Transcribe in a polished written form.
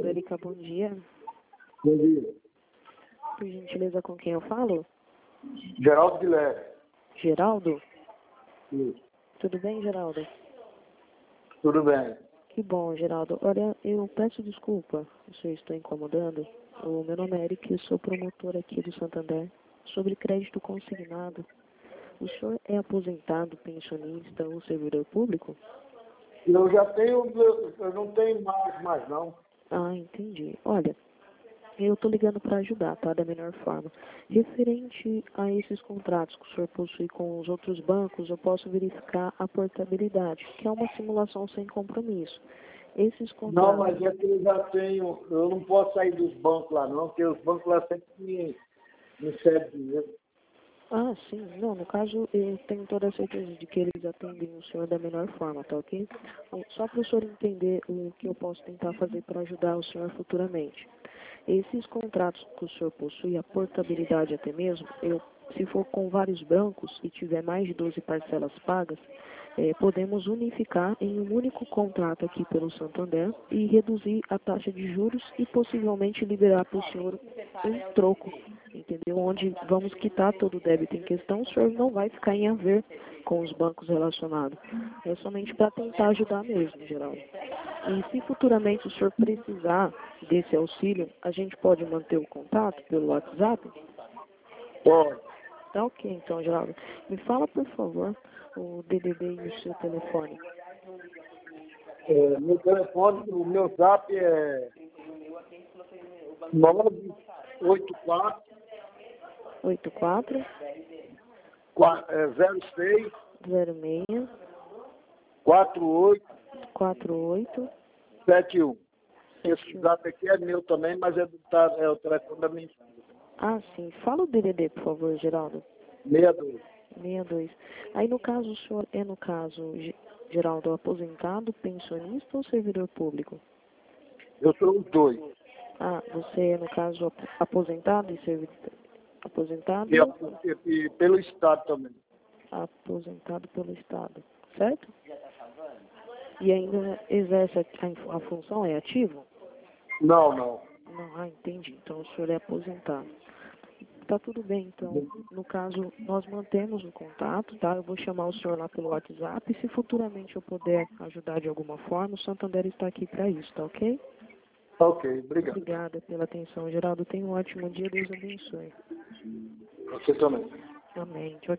América, bom dia. Bom dia. Por gentileza, com quem eu falo? Geraldo Guilherme. Geraldo? Isso. Tudo bem, Geraldo? Tudo bem. Que bom, Geraldo. Olha, eu peço desculpa se eu estou incomodando. O meu nome é Eric, eu sou promotor aqui do Santander sobre crédito consignado. O senhor é aposentado, pensionista ou servidor público? Eu já tenho, eu não tenho mais não. Ah, entendi. Olha, eu estou ligando para ajudar, tá? Da melhor forma. Referente a esses contratos que o senhor possui com os outros bancos, eu posso verificar a portabilidade, que é uma simulação sem compromisso. Esses contratos... Não, mas é que eu já tenho, eu não posso sair dos bancos lá não, porque os bancos lá sempre me cedem dinheiro. Ah, sim. Não, no caso, eu tenho toda a certeza de que eles atendem o senhor da melhor forma, tá ok? Bom, só para o senhor entender o que eu posso tentar fazer para ajudar o senhor futuramente. Esses contratos que o senhor possui, a portabilidade até mesmo, se for com vários bancos e tiver mais de 12 parcelas pagas, podemos unificar em um único contrato aqui pelo Santander e reduzir a taxa de juros e possivelmente liberar para o senhor um troco, entendeu? Onde vamos quitar todo o débito em questão, o senhor não vai ficar em haver com os bancos relacionados. É somente para tentar ajudar mesmo, Geraldo. E se futuramente o senhor precisar desse auxílio, a gente pode manter o contato pelo WhatsApp? Pode. Tá ok, então, Geraldo. Me fala, por favor, o DDD e o seu telefone. Meu telefone, o meu zap é 984 84 06 06 48 48 71. Esse 71. zap aqui é meu também, mas é o telefone da minha esposa. Ah, sim. Fala o DDD, por favor, Geraldo. 62. 62. Aí, no caso, o senhor é, no caso, Geraldo, aposentado, pensionista ou servidor público? Eu sou os dois. Ah, você é, no caso, aposentado e servidor... Aposentado E pelo Estado também. aposentado pelo Estado, certo? E ainda exerce a função, é ativo? Não, não. Não, ah, entendi. Então o senhor é aposentado. Tá tudo bem, então. No caso, nós mantemos o contato, tá? Eu vou chamar o senhor lá pelo WhatsApp e se futuramente eu puder ajudar de alguma forma, o Santander está aqui para isso, tá ok? Ok, obrigado. Obrigada pela atenção, Geraldo. Tenha um ótimo dia, Deus abençoe. Você também. Amém. Tchau, tchau.